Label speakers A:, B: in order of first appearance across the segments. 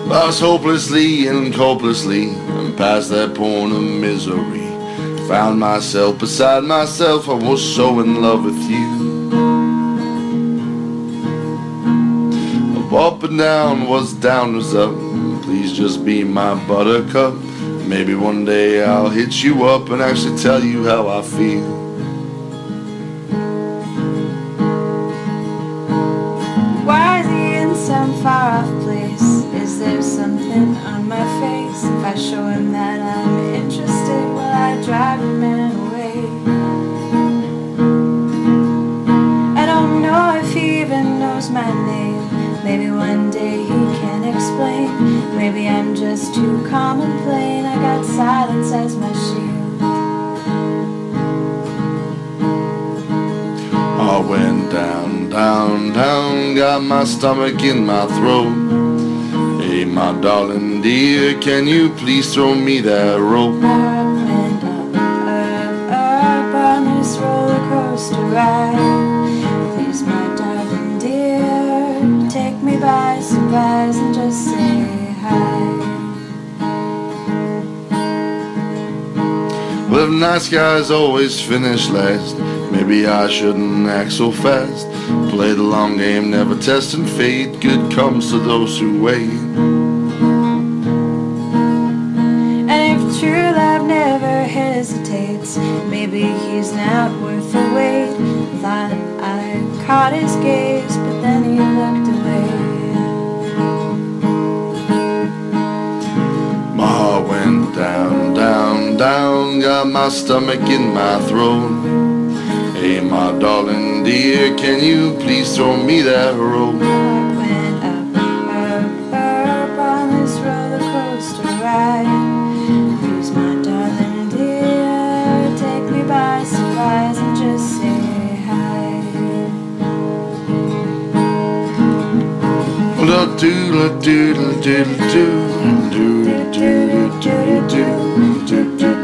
A: Lost hopelessly and hopelessly, and past that point of misery. Found myself beside myself, I was so in love with you. Up and down, what's down was up. Please just be my buttercup. Maybe one day I'll hit you up and actually tell you how I feel.
B: Why is he in some far off place? Is there something on my face? If I show him that I'm interested, will I drive a man away? I don't know if he even knows my name. Maybe one day he can explain. Maybe I'm just too calm and plain. I got silence as my shield.
A: I went down, down, down, got my stomach in my throat. Hey, my darling dear, can you please throw me that rope?
B: I went up on this roller coaster ride. Please, my darling dear, take me by surprise and just say hi.
A: Well, if nice guys always finish last, maybe I shouldn't act so fast. Play the long game, never testing fate. Good comes to those who wait.
B: And if true love never hesitates, maybe he's not worth the wait. Thought I caught his gaze, but then he looked away.
A: My heart went down, down, down, got my stomach in my throat. Hey, my darling dear, can you please throw me that rope?
B: I went up on this roller coaster ride. Please, my darling dear, take me by surprise and just say hi.
A: Doodle doodle doodle doodle doodle doodle doodle doodle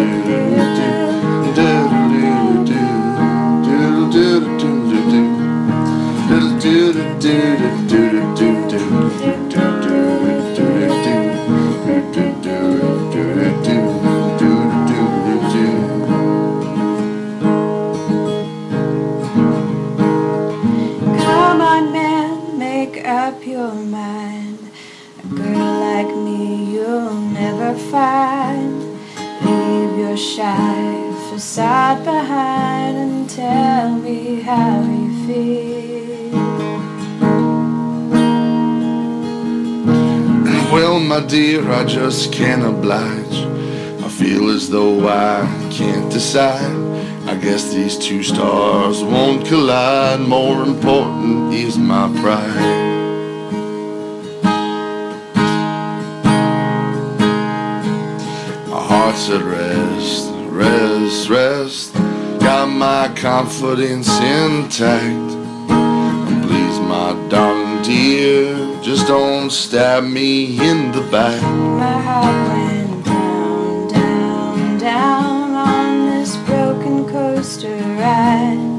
B: Come on, man, make up your mind. A girl like me you'll never find. Leave your shy facade behind and tell me how you feel.
A: Well, my dear, I just can't oblige. I feel as though I can't decide. I guess these two stars won't collide. More important is my pride. My heart's at rest, rest, rest. Got my confidence intact. And please, my darling dear, just don't stab me in the back.
B: My heart went down, down, down on this broken coaster ride.